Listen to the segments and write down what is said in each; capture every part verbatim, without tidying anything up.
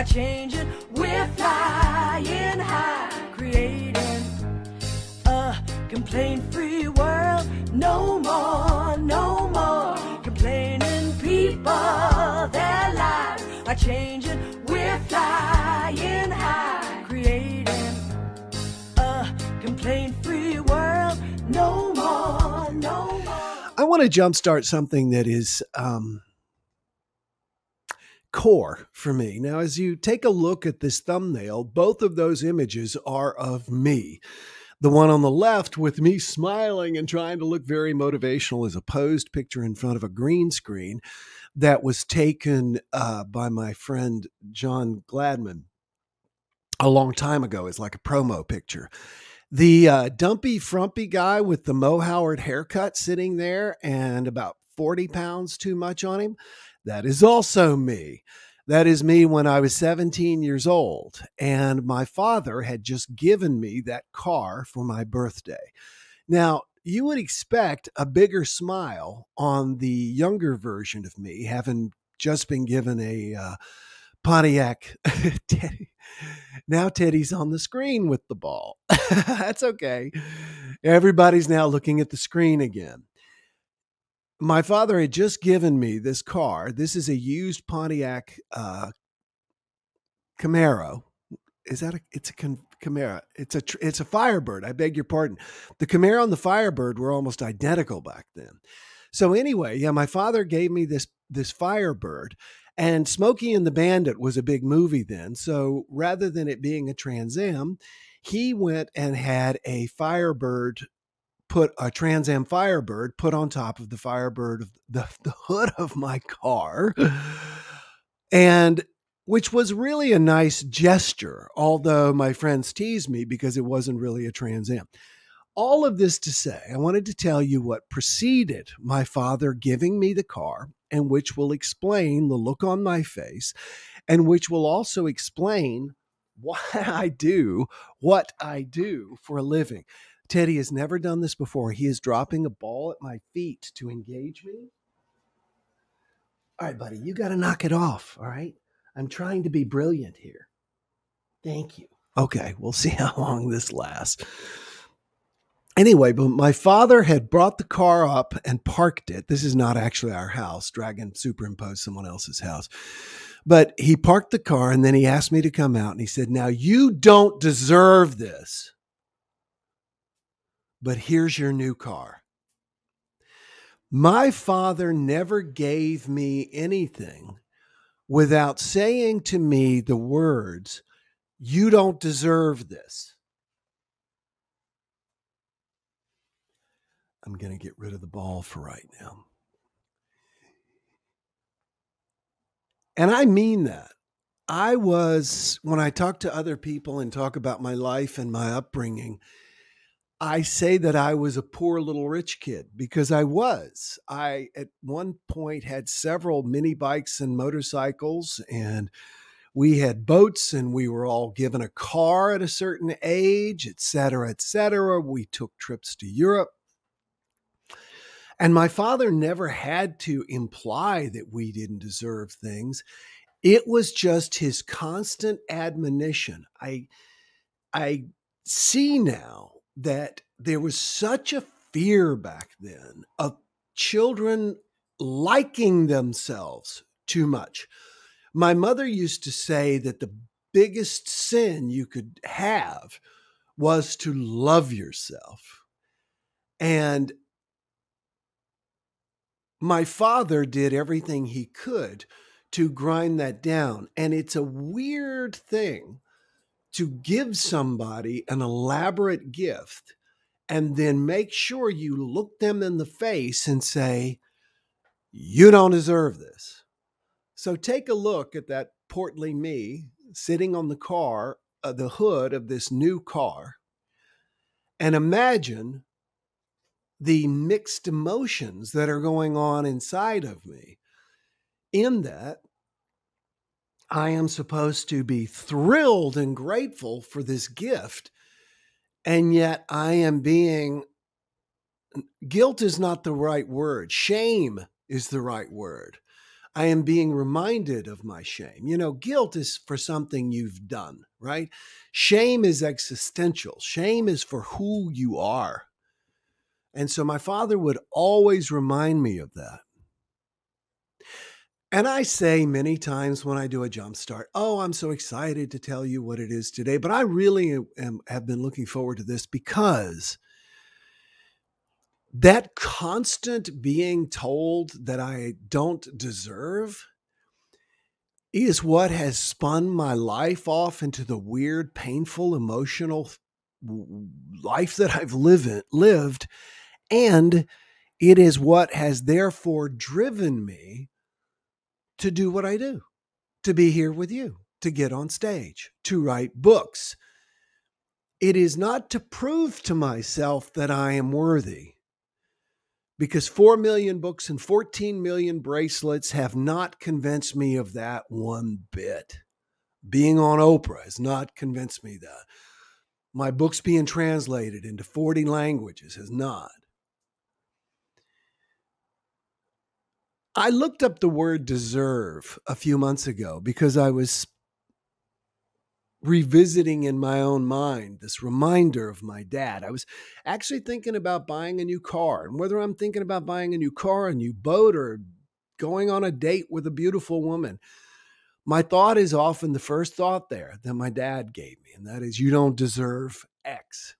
are changing. We're flying high, creating a complaint-free world. No more, no more complaining people. Their lives are changing. We're flying high, creating a complaint-free world. No more, no more. I want to jumpstart something that is um, core for me. Now, as you take a look at this thumbnail, both of those images are of me. The one on the left with me smiling and trying to look very motivational is a posed picture in front of a green screen that was taken uh, by my friend John Gladman a long time ago. It's like a promo picture. The uh, dumpy, frumpy guy with the Mo Howard haircut sitting there and about forty pounds too much on him, that is also me. That is me when I was seventeen years old, and my father had just given me that car for my birthday. Now, you would expect a bigger smile on the younger version of me, having just been given a uh, Pontiac Teddy. Now Teddy's on the screen with the ball. That's okay. Everybody's now looking at the screen again. My father had just given me this car. This is a used Pontiac uh, Camaro. Is that a, it's a Camaro. It's a, it's a Firebird. I beg your pardon. The Camaro and the Firebird were almost identical back then. So anyway, yeah, my father gave me this, this Firebird. And Smokey and the Bandit was a big movie then. So rather than it being a Trans Am, he went and had a Firebird, put a Trans Am Firebird put on top of the Firebird, of the, the hood of my car. And which was really a nice gesture, although my friends teased me because it wasn't really a Trans Am. All of this to say, I wanted to tell you what preceded my father giving me the car, and which will explain the look on my face, and which will also explain why I do what I do for a living. Teddy has never done this before. He is dropping a ball at my feet to engage me. All right, buddy, you got to knock it off, all right? I'm trying to be brilliant here. Thank you. Okay, we'll see how long this lasts. Anyway, but my father had brought the car up and parked it. This is not actually our house. Dragon superimposed someone else's house. But he parked the car and then he asked me to come out and he said, now you don't deserve this, but here's your new car. My father never gave me anything without saying to me the words, you don't deserve this. I'm going to get rid of the ball for right now. And I mean that. I was, when I talk to other people and talk about my life and my upbringing, I say that I was a poor little rich kid because I was. I, at one point, had several mini bikes and motorcycles, and we had boats, and we were all given a car at a certain age, et cetera, et cetera. We took trips to Europe. And my father never had to imply that we didn't deserve things. It was just his constant admonition. I, I see now that there was such a fear back then of children liking themselves too much. My mother used to say that the biggest sin you could have was to love yourself. And my father did everything he could to grind that down. And it's a weird thing to give somebody an elaborate gift and then make sure you look them in the face and say, you don't deserve this. So take a look at that portly me sitting on the car, uh, the hood of this new car, and imagine the mixed emotions that are going on inside of me. In that, I am supposed to be thrilled and grateful for this gift, and yet I am being, guilt is not the right word. Shame is the right word. I am being reminded of my shame. You know, guilt is for something you've done, right? Shame is existential. Shame is for who you are. And so my father would always remind me of that. And I say many times when I do a jump start, oh, I'm so excited to tell you what it is today. But I really am, have been looking forward to this because that constant being told that I don't deserve is what has spun my life off into the weird, painful, emotional life that I've live, lived. And it is what has therefore driven me to do what I do, to be here with you, to get on stage, to write books. It is not to prove to myself that I am worthy, because four million books and fourteen million bracelets have not convinced me of that one bit. Being on Oprah has not convinced me that. My books being translated into forty languages has not. I looked up the word deserve a few months ago because I was revisiting in my own mind this reminder of my dad. I was actually thinking about buying a new car, and whether I'm thinking about buying a new car, a new boat, or going on a date with a beautiful woman, my thought is often the first thought there that my dad gave me, and that is, you don't deserve X.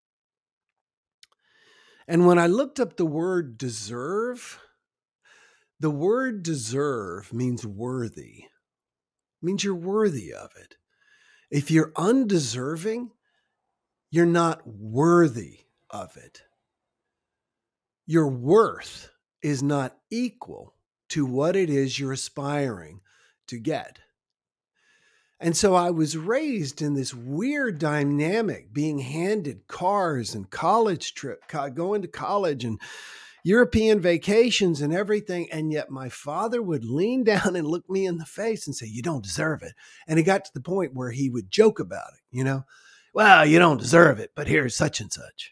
And when I looked up the word deserve, the word deserve means worthy, means you're worthy of it. If you're undeserving, you're not worthy of it. Your worth is not equal to what it is you're aspiring to get. And so I was raised in this weird dynamic, being handed cars and college trip, going to college and European vacations and everything. And yet my father would lean down and look me in the face and say, you don't deserve it. And it got to the point where he would joke about it, you know, well, you don't deserve it, but here's such and such.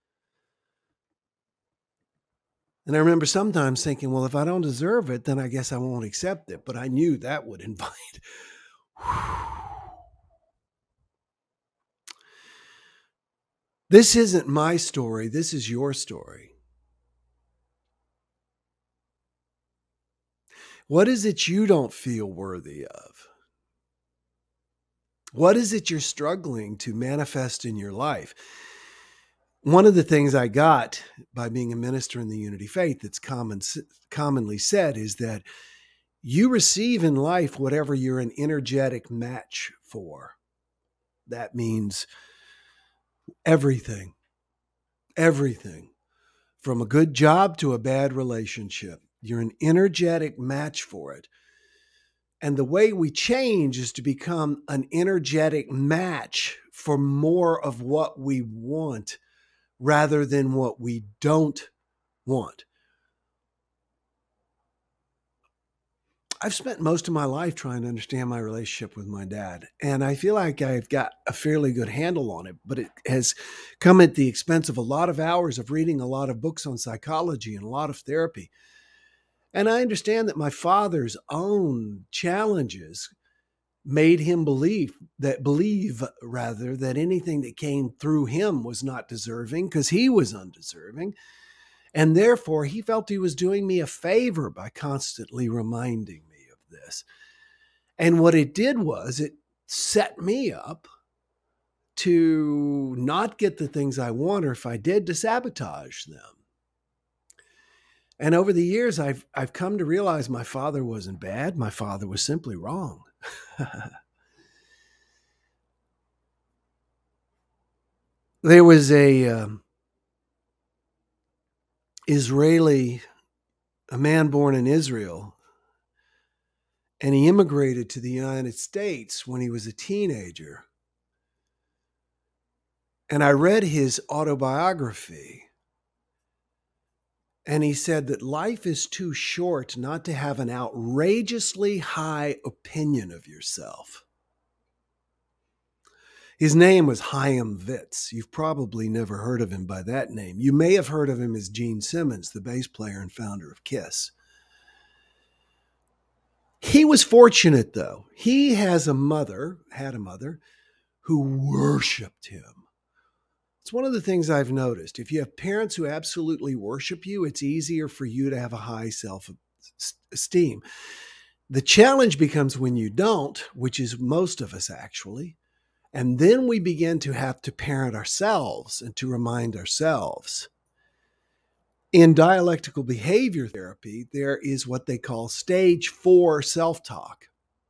And I remember sometimes thinking, well, if I don't deserve it, then I guess I won't accept it. But I knew that would invite. This isn't my story. This is your story. What is it you don't feel worthy of? What is it you're struggling to manifest in your life? One of the things I got by being a minister in the Unity Faith that's common, commonly said is that you receive in life whatever you're an energetic match for. That means everything, everything, from a good job to a bad relationship. You're an energetic match for it. And the way we change is to become an energetic match for more of what we want rather than what we don't want. I've spent most of my life trying to understand my relationship with my dad, and I feel like I've got a fairly good handle on it, but it has come at the expense of a lot of hours of reading a lot of books on psychology and a lot of therapy. And I understand that my father's own challenges made him believe that believe rather that anything that came through him was not deserving because he was undeserving. And therefore, he felt he was doing me a favor by constantly reminding me of this. And what it did was it set me up to not get the things I want, or if I did, to sabotage them. And over the years, I've I've come to realize my father wasn't bad. My father was simply wrong. There was a um, Israeli, a man born in Israel, and he immigrated to the United States when he was a teenager. And I read his autobiography. And he said that life is too short not to have an outrageously high opinion of yourself. His name was Chaim Vitz. You've probably never heard of him by that name. You may have heard of him as Gene Simmons, the bass player and founder of Kiss. He was fortunate, though. He has a mother, had a mother, who worshiped him. It's one of the things I've noticed. If you have parents who absolutely worship you, it's easier for you to have a high self-esteem. The challenge becomes when you don't, which is most of us actually, and then we begin to have to parent ourselves and to remind ourselves. In dialectical behavior therapy, there is what they call stage four self-talk.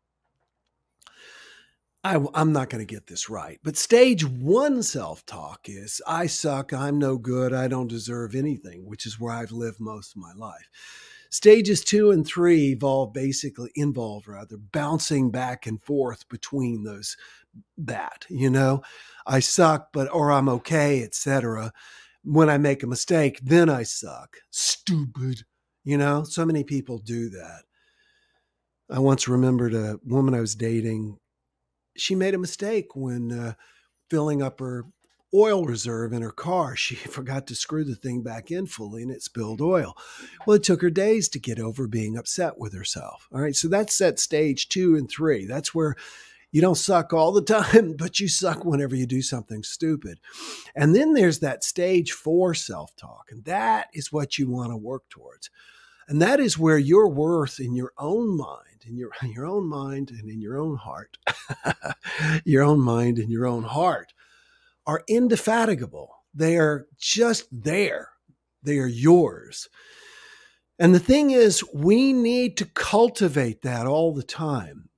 I, I'm not going to get this right, but stage one self-talk is, I suck, I'm no good, I don't deserve anything, which is where I've lived most of my life. Stages two and three involve basically involve rather bouncing back and forth between those, that, you know, I suck, but, or I'm okay, et cetera. When I make a mistake, then I suck. Stupid. You know, so many people do that. I once remembered a woman I was dating. She made a mistake when uh, filling up her oil reserve in her car. She forgot to screw the thing back in fully and it spilled oil. Well, it took her days to get over being upset with herself. All right. So that's at stage two and three. That's where you don't suck all the time, but you suck whenever you do something stupid. And then there's that stage four self-talk. And that is what you want to work towards. And that is where your worth in your own mind, in your, in your own mind and in your own heart, your own mind and your own heart are indefatigable. They are just there. They are yours. And the thing is, we need to cultivate that all the time.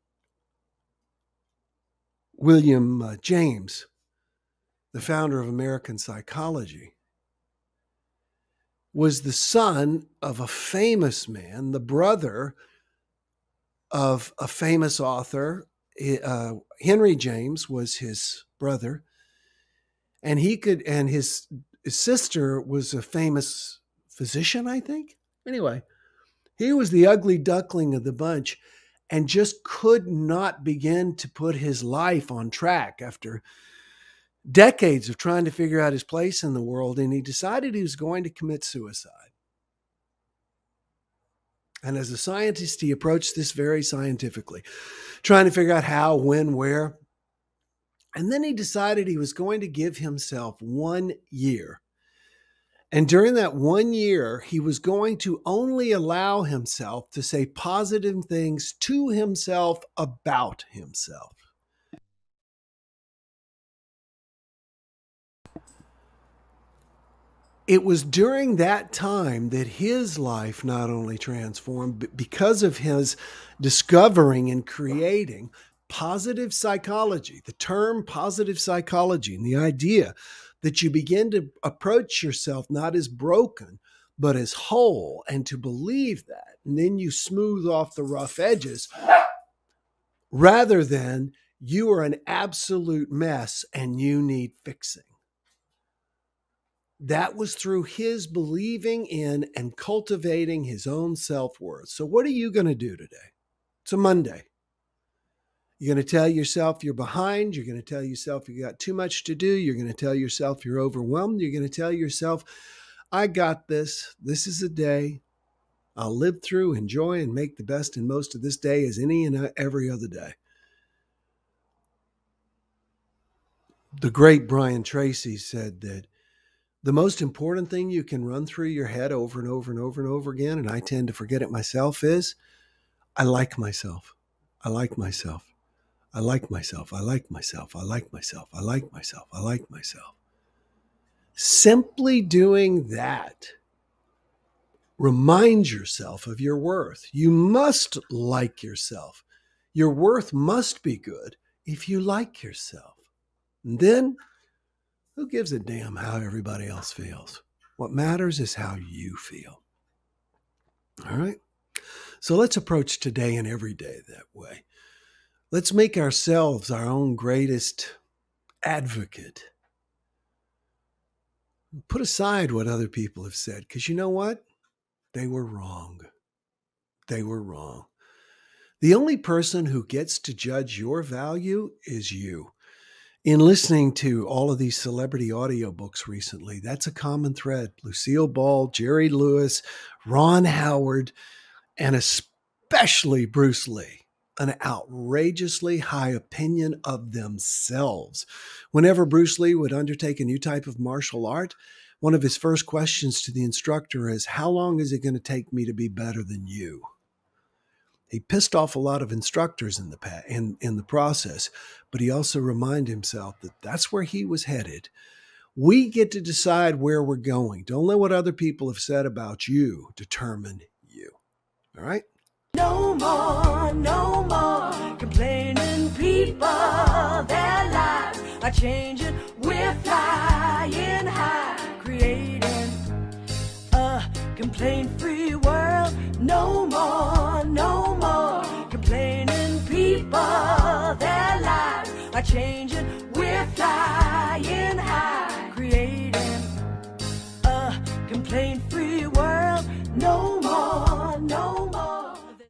William uh, James, the founder of American Psychology, was the son of a famous man, the brother of a famous author. Uh, Henry James was his brother, and he could, and his, his sister was a famous physician, I think. Anyway, he was the ugly duckling of the bunch and just could not begin to put his life on track after decades of trying to figure out his place in the world. And he decided he was going to commit suicide. And as a scientist, he approached this very scientifically, trying to figure out how, when, where. And then he decided he was going to give himself one year. And during that one year, he was going to only allow himself to say positive things to himself about himself. It was during that time that his life not only transformed, but because of his discovering and creating positive psychology, the term positive psychology, and the idea that you begin to approach yourself not as broken, but as whole, and to believe that. And then you smooth off the rough edges rather than you are an absolute mess and you need fixing. That was through his believing in and cultivating his own self-worth. So what are you going to do today? It's a Monday. You're going to tell yourself you're behind. You're going to tell yourself you got too much to do. You're going to tell yourself you're overwhelmed. You're going to tell yourself, I got this. This is a day I'll live through, enjoy, and make the best and most of this day as any and every other day. The great Brian Tracy said that the most important thing you can run through your head over and over and over and over again, and I tend to forget it myself, is I like myself. I like myself. I like myself. I like myself. I like myself. I like myself. I like myself. Simply doing that reminds yourself of your worth. You must like yourself. Your worth must be good if you like yourself. And then, who gives a damn how everybody else feels? What matters is how you feel. All right? So let's approach today and every day that way. Let's make ourselves our own greatest advocate. Put aside what other people have said, because you know what? They were wrong. They were wrong. The only person who gets to judge your value is you. In listening to all of these celebrity audiobooks recently, that's a common thread. Lucille Ball, Jerry Lewis, Ron Howard, and a especially Bruce Lee, an outrageously high opinion of themselves. Whenever Bruce Lee would undertake a new type of martial art, one of his first questions to the instructor is, how long is it going to take me to be better than you? He pissed off a lot of instructors in the pa- in, in the process, but he also reminded himself that that's where he was headed. We get to decide where we're going. Don't let what other people have said about you determine you. All right? No more, no more complaining people. Their lives are changing. We're flying high, creating a complaint-free world. No more, no more complaining people. Their lives are changing. We're flying high, creating a complaint-free world. No more, no more.